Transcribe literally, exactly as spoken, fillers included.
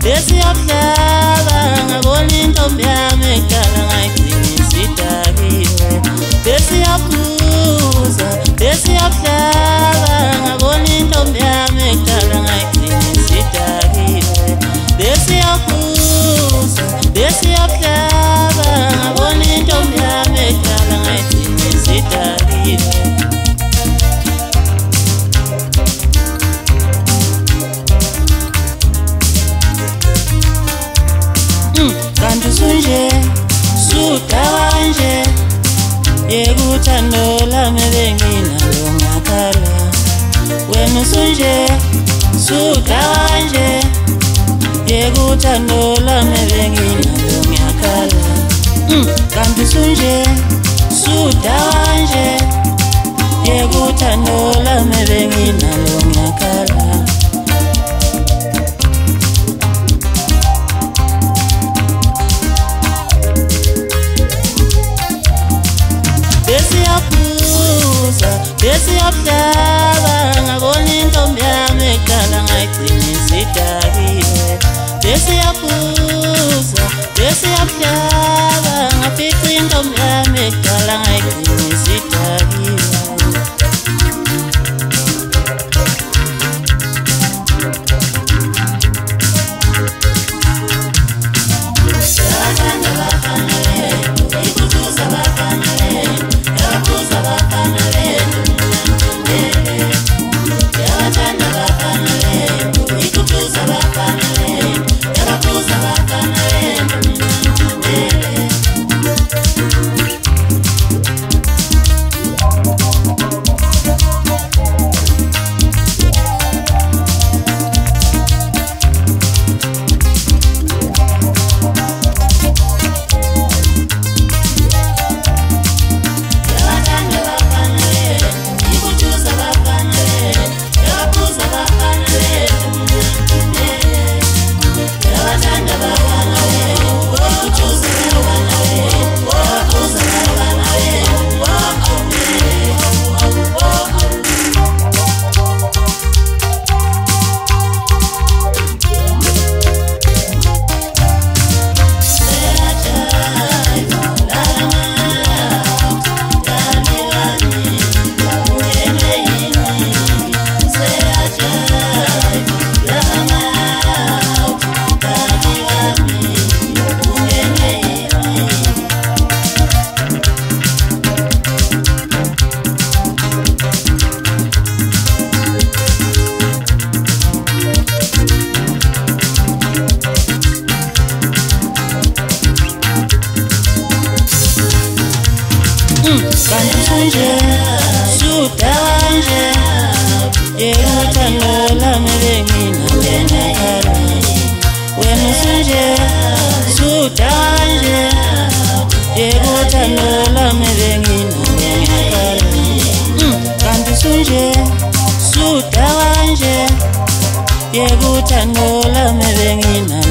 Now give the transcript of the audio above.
Besiyahlaba ngabona intombi yami ekudala ngayigcinisa idakiwe. Besiyaphuza, besiyahlaba ngabona intombi yami ekudala ngayigcinisa idakiwe. Besiyaphuza, besiyahlaba ngabona intombi yami ekudala ngayigcinisa idakiwe. Kanti sunje, sudawanje, yekuthando lami benginalo ngakhala. Wena sunje, sudawanje, yekuthando lami benginalo ngakhala. Kanti sunje, sudawanje, yekuthando lami benginalo ngakhala. Besiyaphuza, besiyahlaba ngabona intombi yami ekudala ngayigcinisa idakiwe. Besiyaphuza, besiyahlaba ngafica intombi yami ekudala ngayigcinisa idakiwe. Kanti sunje, sudawanje, yekuthando lami benginalo ngakhala. Wena sunje, sudawanje, yekuthando lami benginalo ngakhala. Kanti sunje, sudawanje, yekuthando lami benginalo